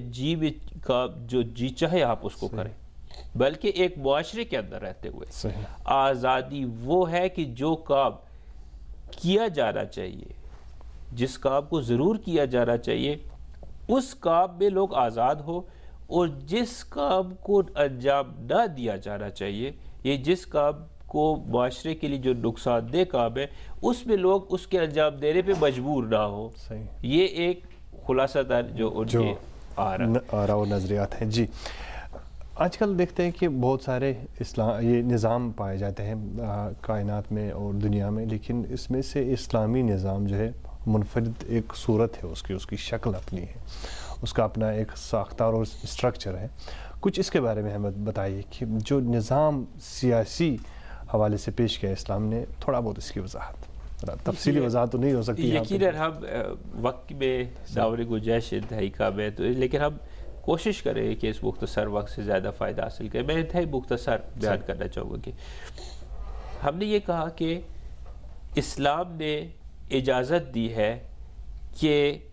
جو جی چاہے آپ اس کو کریں, بلکہ ایک معاشرے کے اندر رہتے ہوئے. آزادی وہ ہے کہ جو کام کیا جانا چاہیے, جس کام کو ضرور کیا جانا چاہیے, اس کام میں لوگ آزاد ہو, اور جس کام کو انجام نہ دیا جانا چاہیے, یہ جس کام کو معاشرے کے لیے جو نقصان دہ کام ہے, اس میں لوگ اس کے انجام دینے پہ مجبور نہ ہو. یہ ایک خلاصہ تھا جو ان کے آراء و نظریات ہیں. جی. آج کل دیکھتے ہیں کہ بہت سارے یہ نظام پائے جاتے ہیں کائنات میں اور دنیا میں, لیکن اس میں سے اسلامی نظام جو ہے منفرد ایک صورت ہے, اس کی شکل اپنی ہے, اس کا اپنا ایک ساختار اور اسٹرکچر ہے. کچھ اس کے بارے میں ہمیں بتائیے کہ جو نظام سیاسی حوالے سے پیش کیا اسلام نے, تھوڑا بہت اس کی وضاحت, تفصیلی وضاحت تو نہیں ہو سکتی یقیناً ہم وقت میں داور گنجائش انتہائی کم ہے, لیکن ہم کوشش کریں کہ اس مختصر وقت سے زیادہ فائدہ حاصل کریں. میں انتہائی مختصر بیان کرنا چاہوں گا کہ ہم نے یہ کہا کہ اسلام نے اجازت دی ہے کہ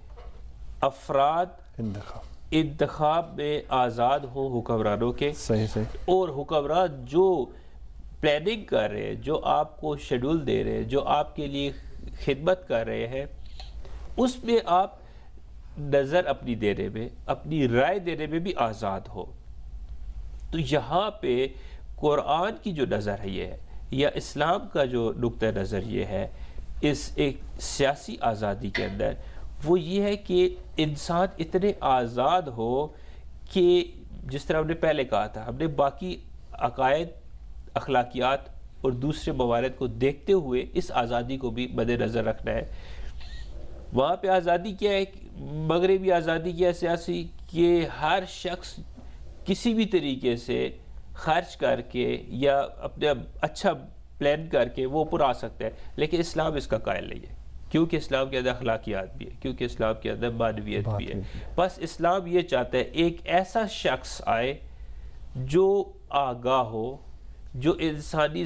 افراد انتخاب میں آزاد ہوں حکمرانوں کے. اور حکمران جو پلاننگ کر رہے ہیں, جو آپ کو شیڈول دے رہے ہیں, جو آپ کے لیے خدمت کر رہے ہیں, اس میں آپ نظر اپنی دینے میں, اپنی رائے دینے میں بھی آزاد ہو. تو یہاں پہ قرآن کی جو نظر ہے یہ ہے, یا اسلام کا جو نقطہ نظر یہ ہے اس ایک سیاسی آزادی کے اندر, وہ یہ ہے کہ انسان اتنے آزاد ہو کہ جس طرح ہم نے پہلے کہا تھا, ہم نے باقی عقائد, اخلاقیات اور دوسرے موارد کو دیکھتے ہوئے اس آزادی کو بھی مد نظر رکھنا ہے. وہاں پہ آزادی کیا ہے, مغربی آزادی کیا ہے سیاسی, کہ ہر شخص کسی بھی طریقے سے خرچ کر کے یا اپنے اچھا پلان کر کے وہ اوپر آ سکتا ہے. لیکن اسلام اس کا قائل نہیں ہے, کیونکہ اسلام کے اندر اخلاقیات بھی ہے, کیونکہ اسلام کے اندر معنویت بھی ہے. بس اسلام یہ چاہتا ہے ایک ایسا شخص آئے جو آگاہ ہو, جو انسانی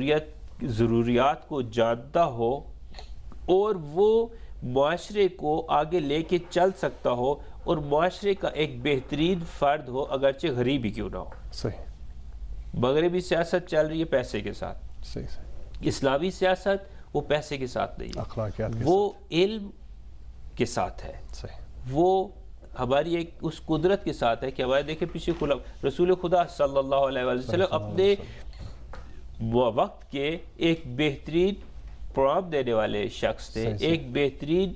ضروریات کو جانتا ہو, اور وہ معاشرے کو آگے لے کے چل سکتا ہو, اور معاشرے کا ایک بہترین فرد ہو, اگرچہ غریب ہی کیوں نہ ہو. صحیح. مغربی سیاست چل رہی ہے پیسے کے ساتھ, اسلامی سیاست وہ پیسے کے ساتھ نہیں, اخلاقیات وہ علم کے ساتھ ہے. وہ ہماری ایک اس قدرت کے ساتھ ہے کہ ہمارے دیکھیں پیچھے رسول خدا صلی اللہ علیہ وسلم اپنے وقت کے ایک بہترین پروگرام دینے والے شخص تھے, ایک بہترین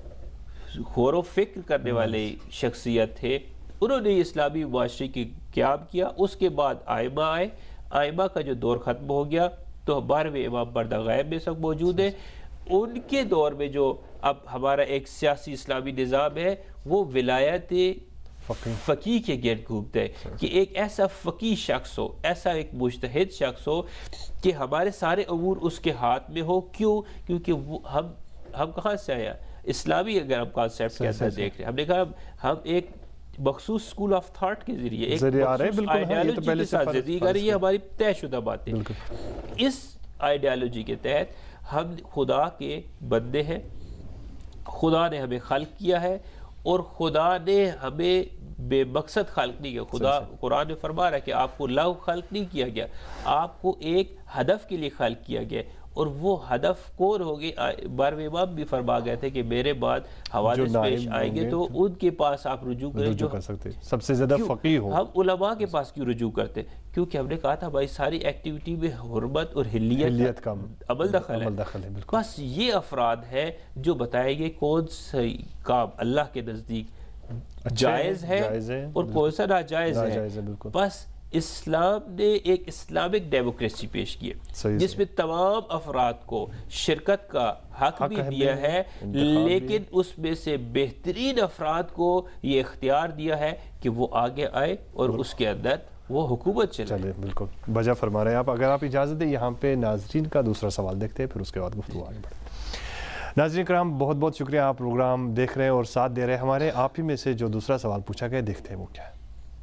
غور و فکر کرنے والے شخصیت تھے. انہوں نے اسلامی معاشرے کی قیام کیا. اس کے بعد آئمہ آئے, آئمہ کا جو دور ختم ہو گیا تو 12ویں امام بردہ غائب میں سب موجود ہیں. ان کے دور میں جو اب ہمارا ایک سیاسی اسلامی نظام ہے وہ ولایت فقیہ کے گرد گھومتا ہے کہ ایک ایسا فقیہ شخص ہو, ایسا ایک مجتہد شخص ہو کہ ہمارے سارے امور اس کے ہاتھ میں ہو. کیوں؟ کیونکہ ہم کہاں سے آیا, اسلامی اگر ہم کانسیپٹ کے اندر دیکھ رہے ہیں، ہم نے کہا ہم ایک مخصوص اسکول آف تھاٹ کے ذریعے ایک مخصوص آئیڈیالوجی کے ساتھ زندگی کر رہی ہے، ہماری طے شدہ باتیں. اس آئیڈیالوجی کے تحت ہم خدا کے بندے ہیں، خدا نے ہمیں خلق کیا ہے، اور خدا نے ہمیں بے مقصد خلق نہیں کیا. خدا قرآن میں فرما رہا ہے کہ آپ کو لو خلق نہیں کیا گیا، آپ کو ایک ہدف کے لیے خلق کیا گیا، اور وہ ہدف کون ہوگی؟ بارہویں امام بھی فرما گئے تھے کہ میرے بعد حوادث پیش آئیں گے تو ان کے پاس آپ رجوع کریں جو کر سکتے سب سے زیادہ فقیہ ہو. ہم علماء کے پاس کیوں رجوع کرتے؟ کیونکہ ہم نے کہا تھا بھائی ساری ایکٹیویٹی میں حرمت اور حلیت کا عمل دخل ہے. بس یہ افراد ہیں جو بتائیں گے کون سا کام اللہ کے نزدیک جائز ہے اور کون سا ناجائز ہے. بس اسلام نے ایک اسلامک ڈیموکریسی پیش کی ہے جس میں تمام افراد کو شرکت کا حق بھی دیا ہے، لیکن اس میں سے بہترین افراد کو یہ اختیار دیا ہے کہ وہ آگے آئے اور اس کے اندر وہ حکومت چلے. بالکل بجا فرما رہے ہیں آپ. اگر آپ اجازت دیں یہاں پہ ناظرین کا دوسرا سوال دیکھتے ہیں، پھر اس کے بعد گفتگو آگے بڑھیں. ناظرین کرام بہت بہت شکریہ، آپ پروگرام دیکھ رہے ہیں اور ساتھ دے رہے ہیں ہمارے. آپ ہی میں سے جو دوسرا سوال پوچھا گیا دیکھتے ہیں وہ کیا ہے.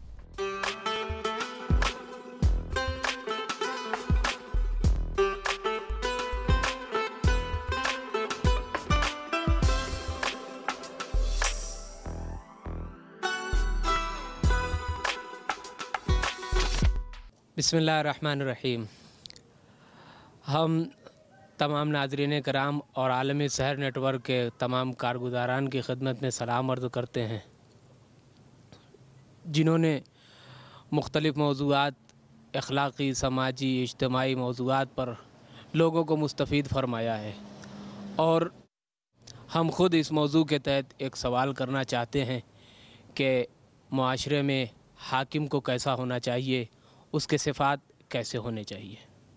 بسم اللہ الرحمن الرحیم. ہم تمام ناظرین کرام اور عالمی سحر نیٹ ورک کے تمام کارگزاران کی خدمت میں سلام عرض کرتے ہیں، جنہوں نے مختلف موضوعات، اخلاقی، سماجی، اجتماعی موضوعات پر لوگوں کو مستفید فرمایا ہے. اور ہم خود اس موضوع کے تحت ایک سوال کرنا چاہتے ہیں کہ معاشرے میں حاکم کو کیسا ہونا چاہیے، اس کے صفات کیسے ہونے چاہیے.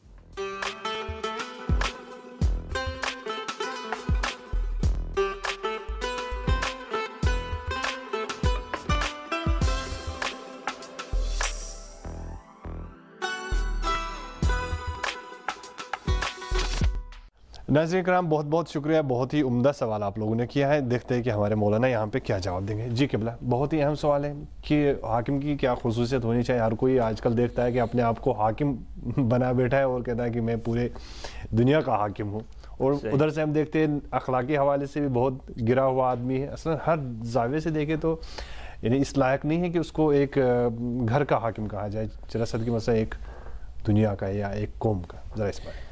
ناظرین کرام بہت بہت شکریہ، بہت ہی عمدہ سوال آپ لوگوں نے کیا ہے. دیکھتے ہیں کہ ہمارے مولانا یہاں پہ کیا جواب دیں گے. جی قبلہ، بہت ہی اہم سوال ہے کہ حاکم کی کیا خصوصیت ہونی چاہیے. ہر کوئی آج کل دیکھتا ہے کہ اپنے آپ کو حاکم بنا بیٹھا ہے اور کہتا ہے کہ میں پورے دنیا کا حاکم ہوں، اور ادھر سے ہم دیکھتے ہیں اخلاقی حوالے سے بھی بہت گرا ہوا آدمی ہے. اصلا ہر زاویے سے دیکھیں تو یعنی اس لائق نہیں ہے کہ اس کو ایک گھر کا حاکم کہا جائے. چرا صد کی مسئلہ ایک دنیا کا یا ایک قوم کا. ذرا اس پر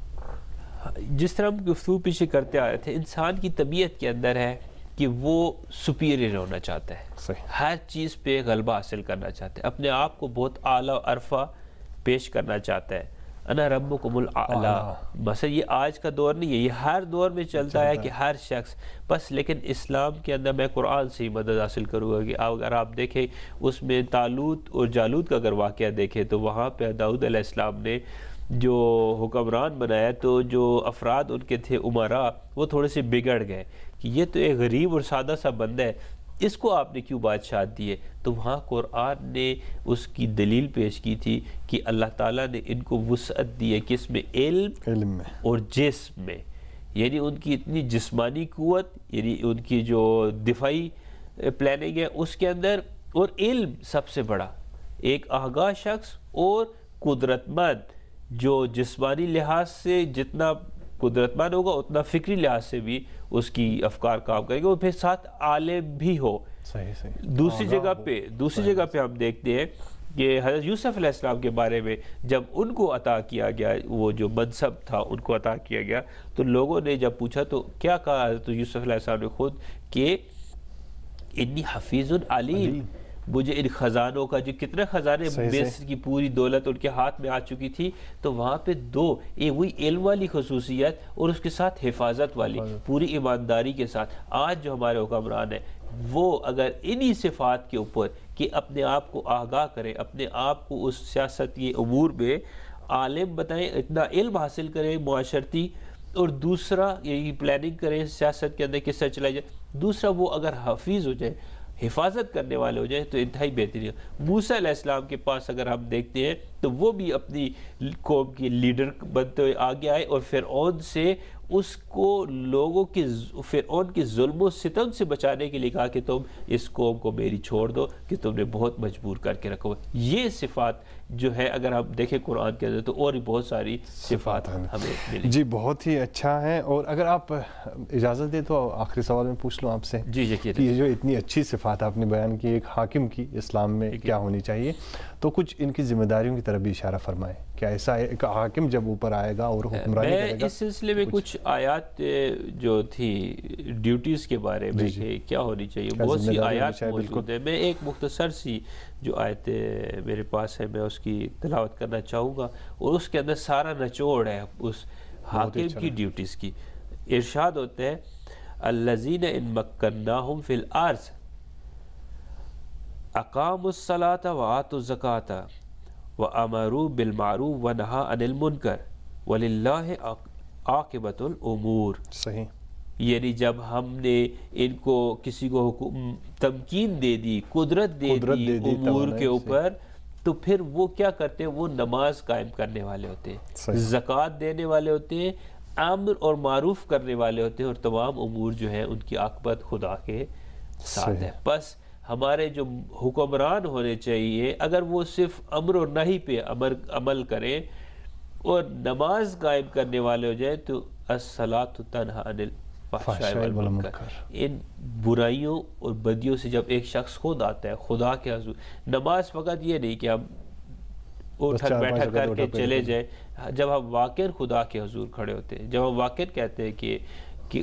جس طرح ہم گفتگو پیچھے کرتے آ رہے تھے، انسان کی طبیعت کے اندر ہے کہ وہ سپیریئر ہونا چاہتا ہے، ہر چیز پہ غلبہ حاصل کرنا چاہتا ہے، اپنے آپ کو بہت اعلیٰ عرفہ پیش کرنا چاہتا ہے. انا ربکم الاعلی. بس یہ آج کا دور نہیں ہے، یہ ہر دور میں چلتا ہے کہ ہر شخص بس. لیکن اسلام کے اندر میں قرآن سے ہی مدد حاصل کروں گا کہ اگر آپ دیکھیں اس میں طالوت اور جالوت کا اگر واقعہ دیکھیں تو وہاں پہ داؤد علیہ السلام نے جو حکمران بنایا تو جو افراد ان کے تھے عمراء وہ تھوڑے سے بگڑ گئے کہ یہ تو ایک غریب اور سادہ سا بندہ ہے، اس کو آپ نے کیوں بادشاہت دی ہے. تو وہاں قرآن نے اس کی دلیل پیش کی تھی کہ اللہ تعالیٰ نے ان کو وسعت دی ہے کس میں؟ علم میں اور جسم میں. یعنی ان کی اتنی جسمانی قوت، یعنی ان کی جو دفاعی پلاننگ ہے اس کے اندر، اور علم سب سے بڑا، ایک آگاہ شخص اور قدرت مند جو جسمانی لحاظ سے جتنا قدرت مند ہوگا اتنا فکری لحاظ سے بھی اس کی افکار کام کرے گا، اور پھر ساتھ عالم بھی ہو. دوسری جگہ پہ ہم دیکھتے ہیں کہ حضرت یوسف علیہ السلام کے بارے میں جب ان کو عطا کیا گیا وہ جو منصب تھا ان کو عطا کیا گیا تو لوگوں نے جب پوچھا تو کیا کہا حضرت یوسف علیہ السلام نے خود کہ انی حفیظ علیم. مجھے ان خزانوں کا، جو کتنے خزانے مصر کی پوری دولت ان کے ہاتھ میں آ چکی تھی، تو وہاں پہ دو، ایک وہی علم والی خصوصیت اور اس کے ساتھ حفاظت والی پوری ایمانداری کے ساتھ. آج جو ہمارے حکمران ہیں وہ اگر انہی صفات کے اوپر کہ اپنے آپ کو آگاہ کریں، اپنے آپ کو اس سیاست کے امور میں عالم بتائیں، اتنا علم حاصل کریں معاشرتی، اور دوسرا یہی پلاننگ کریں سیاست کے اندر کس طرح چلائی جائے، دوسرا وہ اگر حافظ ہو جائے، حفاظت کرنے والے ہو جائیں تو انتہائی بہترین ہے. موسیٰ علیہ السلام کے پاس اگر ہم دیکھتے ہیں تو وہ بھی اپنی قوم کی لیڈر بنتے ہوئے آگے آئے اور فرعون سے اس کو لوگوں کی فرعون کی ظلم و ستم سے بچانے کے لیے کہا کہ تم اس قوم کو میری چھوڑ دو کہ تم نے بہت مجبور کر کے رکھو. یہ صفات جو ہے اگر ہم دیکھیں قرآن کے اندر تو اور بھی بہت ساری صفات ہمیں ملی. جی بہت ہی اچھا ہے. اور اگر آپ اجازت دیں تو آخری سوال میں پوچھ لوں آپ سے. جی یقیناً. یہ جو اتنی اچھی صفات آپ نے بیان کی ایک حاکم کی اسلام میں کیا ہونی چاہیے، تو کچھ ان کی ذمہ داریوں کی طرف بھی اشارہ فرمائیں. کیا ایسا ایک حاکم جب اوپر آئے گا اور حکمرانی کرے گا؟ میں اس سلسلے میں کچھ آیات جو تھی ڈیوٹیز کے بارے میں کہ کیا ہونی چاہیے، بہت سی آیات موجود ہیں. میں ایک مختصر سی جو آیت میرے پاس ہے میں اس کی تلاوت کرنا چاہوں گا، اور اس کے اندر سارا نچوڑ ہے اس حاکم کی ڈیوٹیز کی. ارشاد ہوتا ہے الذین ان مکناہم فی الارض اقاموا الصلاۃ وآتوا الزکاۃ وامروا بالمعروف ونہوا عن المنکر وللہ عاقبۃ الامور. صحیح. یعنی جب ہم نے ان کو کسی کو تمکین دے دی، قدرت دے دی امور کے اوپر، تو پھر وہ کیا کرتے ہیں، وہ نماز قائم کرنے والے ہوتے ہیں، زکوٰۃ دینے والے ہوتے ہیں، امر اور معروف کرنے والے ہوتے ہیں، اور تمام امور جو ہیں ان کی عاقبت خدا کے ساتھ ہے. بس ہمارے جو حکمران ہونے چاہیے اگر وہ صرف امر اور نہی پہ عمل کریں اور نماز قائم کرنے والے ہو جائیں تو الصلاۃ تنہی عن الفحشاء والمنکر. ان برائیوں اور بدیوں سے جب ایک شخص خود آتا ہے خدا کے حضور، نماز فقط یہ نہیں کہ ہم اٹھک بیٹھک کر کے چلے جائیں، جب ہم واقعا خدا کے حضور کھڑے ہوتے ہیں، جب ہم واقعا کہتے ہیں کہ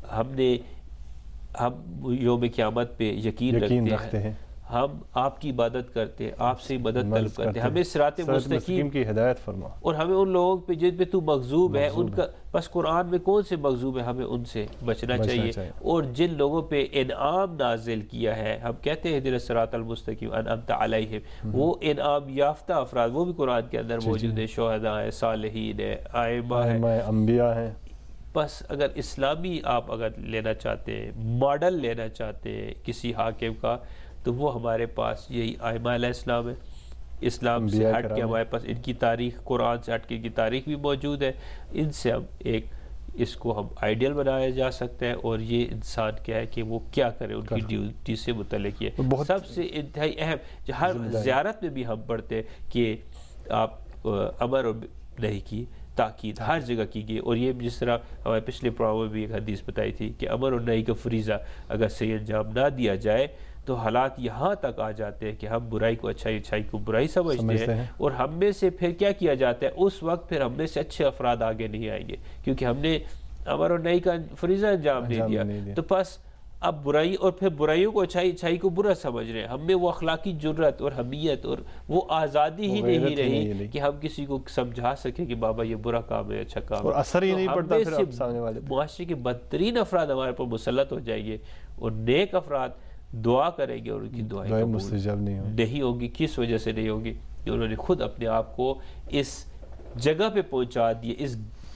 ہم یوم قیامت پہ یقین رکھتے ہیں، ہم آپ کی عبادت کرتے ہیں، آپ سے مدد طلب کرتے ہیں، ہمیں صراط مستقیم کی ہدایت فرما، اور ہمیں ان لوگوں پہ جن پہ تو مغضوب ہے ان کا بس قرآن میں کون سے مغضوب ہے ہمیں ان سے بچنا چاہیے. اور جن لوگوں پہ انعام نازل کیا ہے، ہم کہتے ہیں اہدنا الصراط المستقیم انعمت علیہم، وہ انعام یافتہ افراد وہ بھی قرآن کے اندر موجود ہیں، شہداء ہیں، صالحین ہیں، ائمہ ہیں، انبیاء ہیں. بس اگر اسلامی آپ اگر لینا چاہتے ہیں، ماڈل لینا چاہتے ہیں کسی حاکم کا، تو وہ ہمارے پاس یہی ائمہ علیہ السلام ہے. اسلام سے ہٹ کے ہمارے پاس ان کی تاریخ، قرآن سے ہٹ کے ان کی تاریخ بھی موجود ہے. ان سے ہم اس کو ہم آئیڈیل بنایا جا سکتا ہے، اور یہ انسان کیا ہے کہ وہ کیا کرے، ان کی ڈیوٹی سے متعلق ہے. سب سے انتہائی اہم ہر زیارت میں بھی ہم پڑھتے ہیں کہ آپ امر اور نہیں کی تاکید ہر جگہ کی گئی. اور یہ جس طرح ہمارے پچھلے پروگرام میں بھی ایک حدیث بتائی تھی کہ امر اور نہی کا فریضہ اگر صحیح انجام نہ دیا جائے تو حالات یہاں تک آ جاتے ہیں کہ ہم برائی کو اچھائی، اچھائی کو برائی سمجھتے ہیں، اور ہم میں سے پھر کیا کیا جاتا ہے، اس وقت پھر ہم میں سے اچھے افراد آگے نہیں آئیں گے کیونکہ ہم نے امر اور نہی کا فریضہ انجام نہیں دیا. تو بس اب برائی اور پھر برائیوں کو اچھائی، اچھائی کو برا سمجھ رہے ہیں. ہم میں وہ اخلاقی جرت اور حمیت اور وہ آزادی ہی نہیں رہی کہ ہم کسی کو سمجھا سکیں کہ بابا یہ برا کام ہے، اچھا کام ہے. اور اثر ہی نہیں پڑتا پھر سامنے والے. معاشرے کے بدترین افراد ہمارے پر مسلط ہو جائیں گے، اور نیک افراد دعا کریں گے اور ان کی دعائیں مستجاب نہیں ہوگی. کس وجہ سے نہیں ہوگی؟ کہ انہوں نے خود اپنے آپ کو اس جگہ پہ پہنچا دیے، اس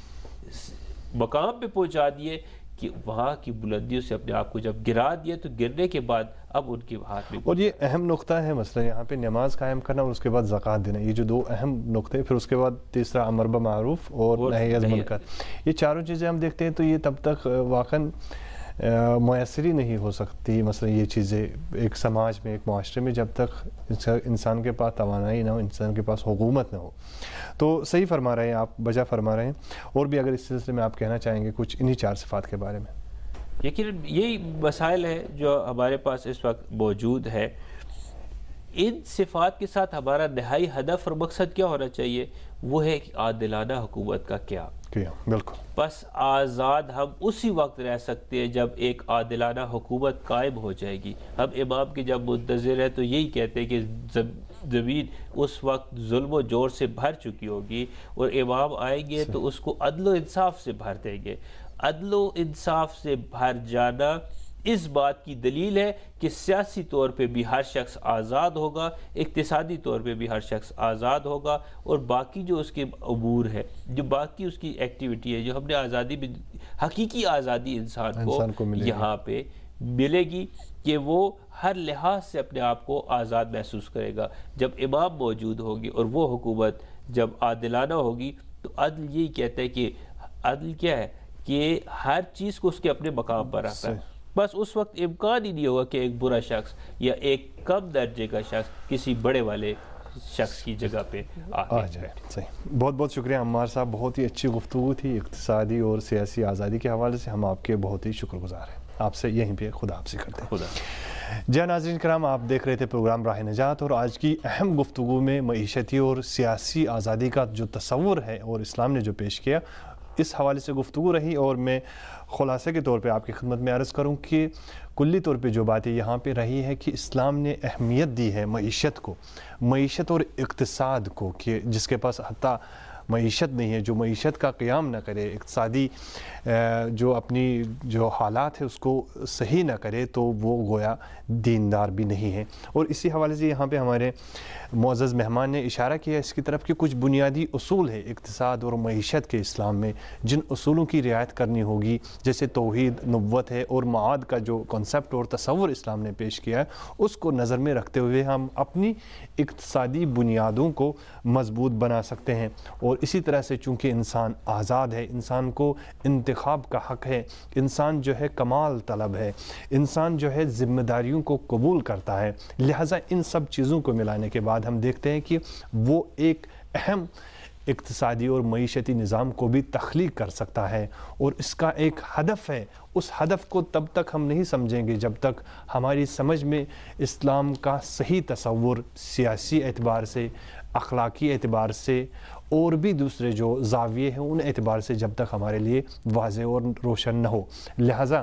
مقام پہ پہنچا دیے کہ وہاں کی بلندیوں سے اپنے آپ کو جب گرا دیا تو گرنے کے بعد اب ان کے ہاتھ میں. اور یہ اہم نقطہ ہے مثلا یہاں پہ نماز قائم کرنا اور اس کے بعد زکوٰۃ دینا، یہ جو دو اہم نقطے. پھر اس کے بعد تیسرا امر بالمعروف اور نہی عن المنکر. یہ چاروں چیزیں ہم دیکھتے ہیں تو یہ تب تک واقعاً میسر ہی نہیں ہو سکتی مثلا یہ چیزیں ایک سماج میں، ایک معاشرے میں، جب تک انسان کے پاس توانائی نہ ہو، انسان کے پاس حکومت نہ ہو. تو صحیح فرما رہے ہیں آپ، بجا فرما رہے ہیں. اور بھی اگر اس سلسلے میں آپ کہنا چاہیں گے کچھ انہی چار صفات کے بارے میں. یقیناً یہی مسائل ہیں جو ہمارے پاس اس وقت موجود ہے. ان صفات کے ساتھ ہمارا نہائی ہدف اور مقصد کیا ہونا چاہیے؟ وہ ہے کہ عادلانہ حکومت کا کیا. بالکل. بس آزاد ہم اسی وقت رہ سکتے ہیں جب ایک عادلانہ حکومت قائم ہو جائے گی. ہم امام کی جب منتظر ہیں تو یہی کہتے ہیں کہ زمین اس وقت ظلم و جور سے بھر چکی ہوگی، اور امام آئیں گے تو اس کو عدل و انصاف سے بھر دیں گے. عدل و انصاف سے بھر جانا اس بات کی دلیل ہے کہ سیاسی طور پہ بھی ہر شخص آزاد ہوگا، اقتصادی طور پہ بھی ہر شخص آزاد ہوگا، اور باقی جو اس کے امور ہے، جو باقی اس کی ایکٹیویٹی ہے، جو ہم نے آزادی میں حقیقی آزادی انسان کو یہاں پہ ملے گی کہ وہ ہر لحاظ سے اپنے آپ کو آزاد محسوس کرے گا. جب امام موجود ہوگی اور وہ حکومت جب عادلانہ ہوگی تو عدل یہی کہتا ہے کہ عدل کیا ہے کہ ہر چیز کو اس کے اپنے مقام پر رکھتا ہے. بس اس وقت امکان ہی نہیں ہوگا کہ ایک برا شخص یا ایک کم درجے کا شخص کسی بڑے والے شخص کی جگہ پہ آ جائے. صحیح. بہت بہت شکریہ عمار صاحب, بہت ہی اچھی گفتگو تھی اقتصادی اور سیاسی آزادی کے حوالے سے. ہم آپ کے بہت ہی شکر گزار ہیں. آپ سے یہیں پہ خدا حافظی کرتے ہیں. خدا. جی ناظرین کرام, آپ دیکھ رہے تھے پروگرام راہ نجات, اور آج کی اہم گفتگو میں معیشتی اور سیاسی آزادی کا جو تصور ہے اور اسلام نے جو پیش کیا اس حوالے سے گفتگو رہی. اور میں خلاصے کے طور پہ آپ کی خدمت میں عرض کروں کہ کلی طور پہ جو باتیں یہاں پہ رہی ہے کہ اسلام نے اہمیت دی ہے معیشت کو, معیشت اور اقتصاد کو, کہ جس کے پاس حتیٰ معیشت نہیں ہے, جو معیشت کا قیام نہ کرے, اقتصادی جو اپنی جو حالات ہے اس کو صحیح نہ کرے, تو وہ گویا دیندار بھی نہیں ہے. اور اسی حوالے سے یہاں پہ ہمارے معزز مہمان نے اشارہ کیا اس کی طرف کہ کچھ بنیادی اصول ہے اقتصاد اور معیشت کے اسلام میں, جن اصولوں کی رعایت کرنی ہوگی, جیسے توحید, نبوت ہے, اور معاد کا جو کنسپٹ اور تصور اسلام نے پیش کیا ہے اس کو نظر میں رکھتے ہوئے ہم اپنی اقتصادی بنیادوں کو مضبوط بنا سکتے ہیں. اور اسی طرح سے چونکہ انسان آزاد ہے, انسان کو انتخاب کا حق ہے, انسان جو ہے کمال طلب ہے, انسان جو ہے ذمہ داریوں کو قبول کرتا ہے, لہٰذا ان سب چیزوں کو ملانے کے بعد ہم دیکھتے ہیں کہ وہ ایک اہم اقتصادی اور معیشتی نظام کو بھی تخلیق کر سکتا ہے. اور اس کا ایک ہدف ہے, اس ہدف کو تب تک ہم نہیں سمجھیں گے جب تک ہماری سمجھ میں اسلام کا صحیح تصور سیاسی اعتبار سے, اخلاقی اعتبار سے اور بھی دوسرے جو زاویے ہیں ان اعتبار سے جب تک ہمارے لیے واضح اور روشن نہ ہو. لہٰذا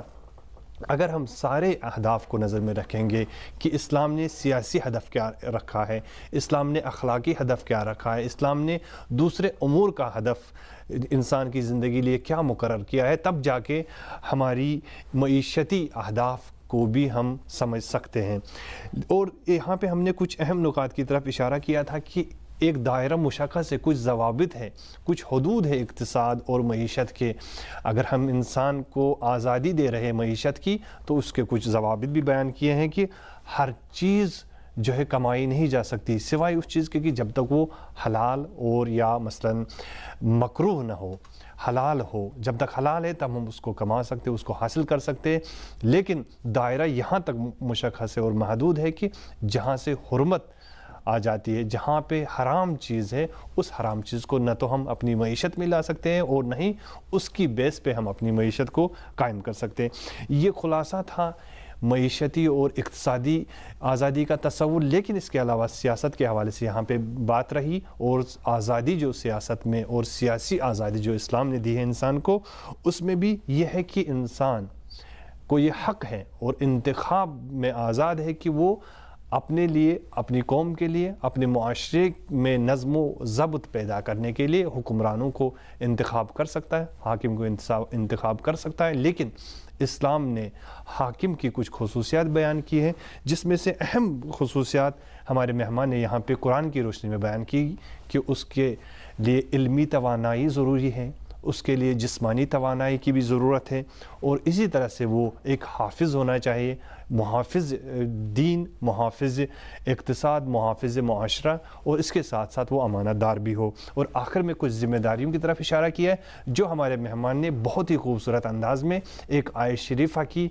اگر ہم سارے اہداف کو نظر میں رکھیں گے کہ اسلام نے سیاسی ہدف کیا رکھا ہے, اسلام نے اخلاقی ہدف کیا رکھا ہے, اسلام نے دوسرے امور کا ہدف انسان کی زندگی لیے کیا مقرر کیا ہے, تب جا کے ہماری معیشتی اہداف کو بھی ہم سمجھ سکتے ہیں. اور یہاں پہ ہم نے کچھ اہم نکات کی طرف اشارہ کیا تھا کہ ایک دائرہ مشخص سے کچھ ضوابط ہے, کچھ حدود ہے اقتصاد اور معیشت کے. اگر ہم انسان کو آزادی دے رہے معیشت کی تو اس کے کچھ ضوابط بھی بیان کیے ہیں کہ ہر چیز جو ہے کمائی نہیں جا سکتی سوائے اس چیز کے کہ جب تک وہ حلال اور یا مثلاً مکروہ نہ ہو. حلال ہو, جب تک حلال ہے تب ہم اس کو کما سکتے, اس کو حاصل کر سکتے. لیکن دائرہ یہاں تک مشخص ہے اور محدود ہے کہ جہاں سے حرمت آ جاتی ہے, جہاں پہ حرام چیز ہے, اس حرام چیز کو نہ تو ہم اپنی معیشت میں لا سکتے ہیں اور نہ ہی اس کی بیس پہ ہم اپنی معیشت کو قائم کر سکتے ہیں. یہ خلاصہ تھا معیشتی اور اقتصادی آزادی کا تصور. لیکن اس کے علاوہ سیاست کے حوالے سے یہاں پہ بات رہی, اور آزادی جو سیاست میں اور سیاسی آزادی جو اسلام نے دی ہے انسان کو, اس میں بھی یہ ہے کہ انسان کو یہ حق ہے اور انتخاب میں آزاد ہے کہ وہ اپنے لیے, اپنی قوم کے لیے, اپنے معاشرے میں نظم و ضبط پیدا کرنے کے لیے حکمرانوں کو انتخاب کر سکتا ہے, حاکم کو انتخاب کر سکتا ہے. لیکن اسلام نے حاکم کی کچھ خصوصیات بیان کی ہیں, جس میں سے اہم خصوصیات ہمارے مہمان نے یہاں پہ قرآن کی روشنی میں بیان کی کہ اس کے لیے علمی توانائی ضروری ہے, اس کے لیے جسمانی توانائی کی بھی ضرورت ہے, اور اسی طرح سے وہ ایک حافظ ہونا چاہیے, محافظ دین, محافظ اقتصاد, محافظ معاشرہ, اور اس کے ساتھ ساتھ وہ امانت دار بھی ہو. اور آخر میں کچھ ذمہ داریوں کی طرف اشارہ کیا ہے جو ہمارے مہمان نے بہت ہی خوبصورت انداز میں ایک آیت شریفہ کی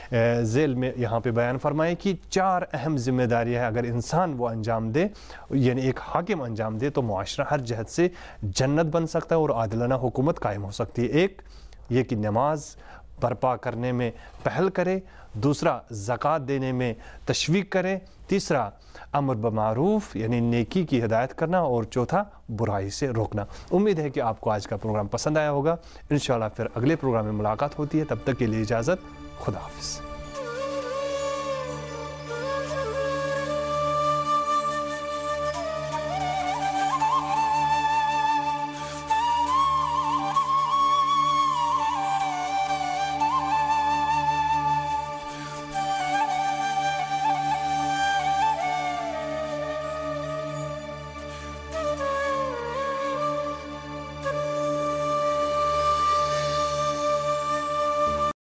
ذیل میں یہاں پہ بیان فرمائے کہ 4 اہم ذمہ داریاں ہیں. اگر انسان وہ انجام دے, یعنی ایک حاکم انجام دے, تو معاشرہ ہر جہت سے جنت بن سکتا ہے اور عادلانہ حکومت قائم ہو سکتی ہے. ایک یہ کہ نماز برپا کرنے میں پہل کرے, دوسرا زکوٰۃ دینے میں تشویق کرے, تیسرا امر بمعروف یعنی نیکی کی ہدایت کرنا, اور چوتھا برائی سے روکنا. امید ہے کہ آپ کو آج کا پروگرام پسند آیا ہوگا. انشاءاللہ پھر اگلے پروگرام میں ملاقات ہوتی ہے, تب تک کے لیے اجازت, خدا حافظ.